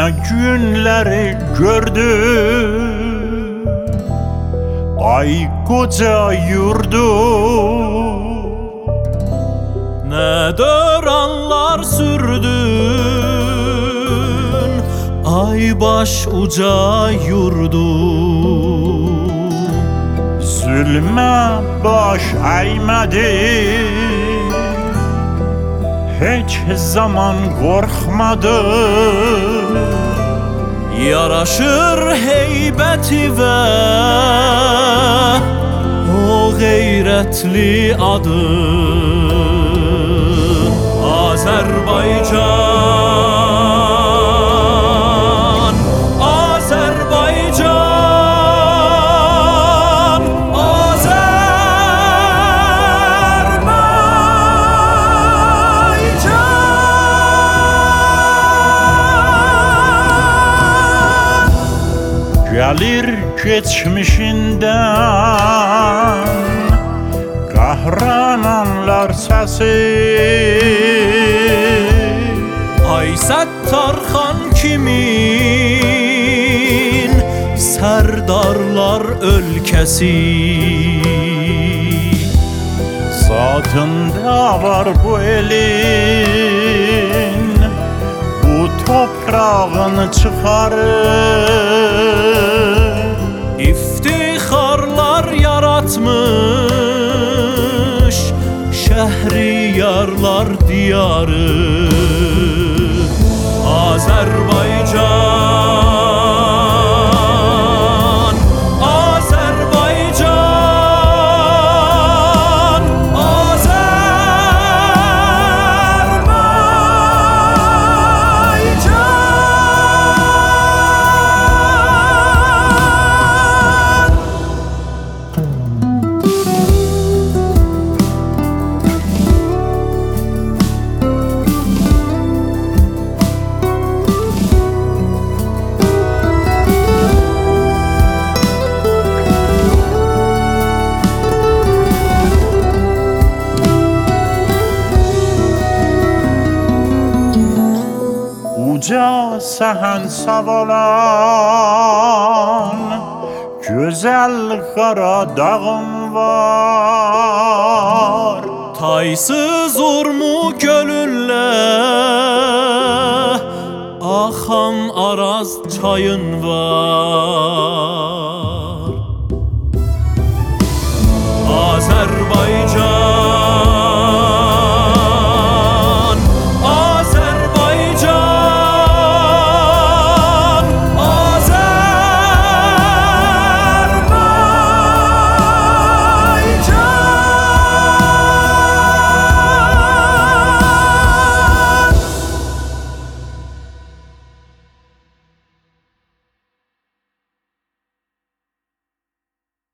ne günleri gördüm, ay koca yurdu. Ne döranlar sürdün, ay baş uca yurdu. Zulme baş eğmedim, hiç zaman korkmadım. Yaraşır heybeti ve o gayretli adın Azerbaycan, Azerbaycan, Azerbaycan. Gelir geçmişinden kahramanlar sesi, Ay Settarxan kimin serdarlar ölkesi. zatında var bu elin, bu toprağını çıkarır. İftiharlar yaratmış Şehriyarlar diyarı Azerbaycan, Azerbaycan, Azerbaycan. Uca sehen savalan güzel kara dağım var. Taysız urmu gölünle akan Araz çayın var.